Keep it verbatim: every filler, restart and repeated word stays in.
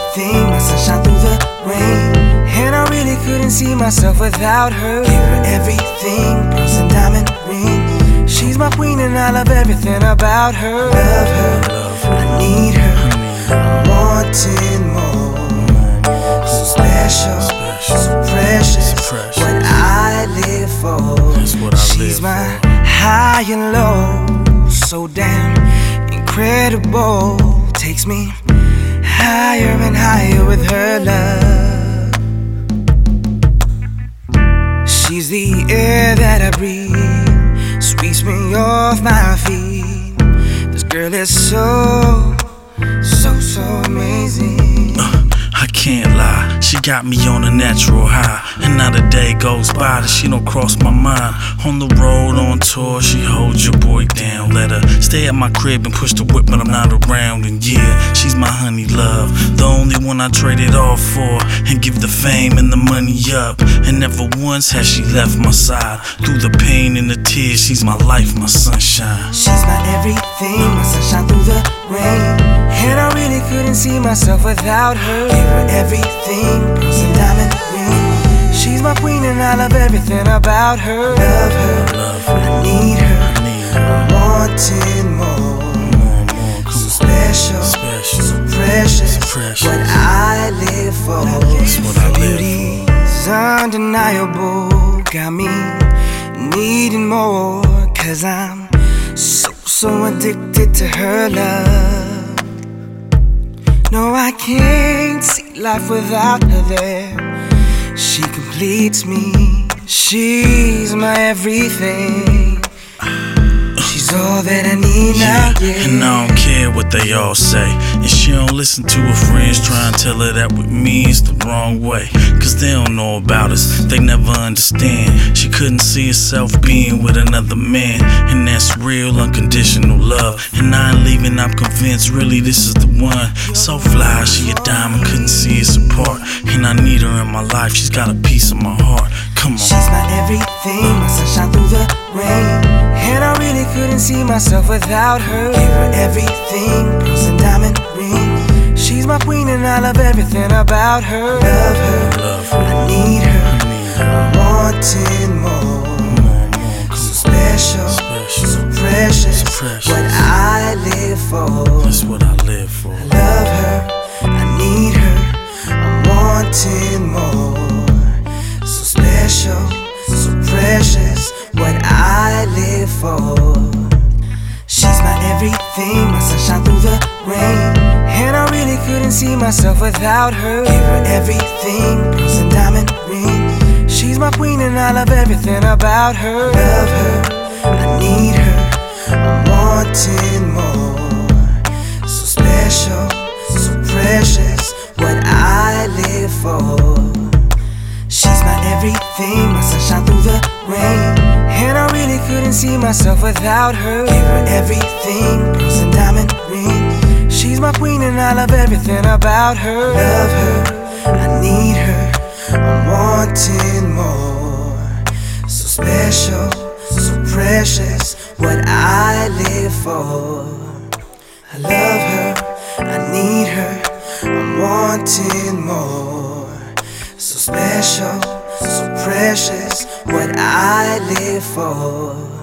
everything, my sunshine through the rain. And I really couldn't see myself without her. Give her everything, pearls and diamond ring. She's my queen and I love everything about her. Love her, I need her, I'm wanting more. So special, so precious, what I live for. She's my high and low, so damn incredible. Takes me higher and higher with her love. She's the air that I breathe, sweeps me off my feet. This girl is so, so, so amazing. uh, I can't lie, she got me on a natural high. And not a day goes by that she don't cross my mind. On the road, on tour, she holds your boy down. Let her stay at my crib and push the whip when I'm not around. And yeah, she's my honey love, the only one I trade it all for. And give the fame and the money up. And never once has she left my side. Through the pain and the tears, she's my life, my sunshine. She's my everything, my sunshine through the rain. And I really couldn't see myself without her. Give her everything, pearls and diamond ring. She's my queen and I love everything about her. Love her, Love her. I need her, I need her. I'm wanting more. More, more, So special, special, so precious, so precious. what I live for. That's what I live Beauty's undeniable, got me needing more. Cause I'm so, so addicted to her love. No, I can't see life without her there. She completes me, she's my everything. She's all that I need now, yeah. And I don't care what they all say. And she don't listen to her friends trying to tell her that with me it's the wrong way. Cause they don't know about us, they never understand. She couldn't see herself being with another man. And that's real unconditional love. And I ain't leaving, I'm convinced really this is the one. So fly, she a diamond, couldn't see us apart. And I need her in my life, she's got a piece of my heart. Come on. She's my everything, my sunshine through the rain. And I really couldn't see myself without her. Give her everything, pearls and diamond ring. She's my queen and I love everything about her. Love her, Love her. I need her, I need her. I'm wanting more. More, more, So special, special, so precious, so precious. what I live for. That's what I live for. Love her, I need her, I'm wanting more. So special, so precious, what I live for. She's my everything, my sunshine through the rain. And I really couldn't see myself without her. Give her everything, pearls and diamond ring. She's my queen and I love everything about her. Love her, I need her, I'm wanting more. So special, so precious, what I live for. She's my everything, my sunshine through the rain. And I really couldn't see myself without her. Give her everything, pearls and diamond ring. She's my queen and I love everything about her. Love her, I need her, I'm wanting more. So special, so precious, what I live for. I love her, I need her, I'm wanting more. So special, so precious, what I live for.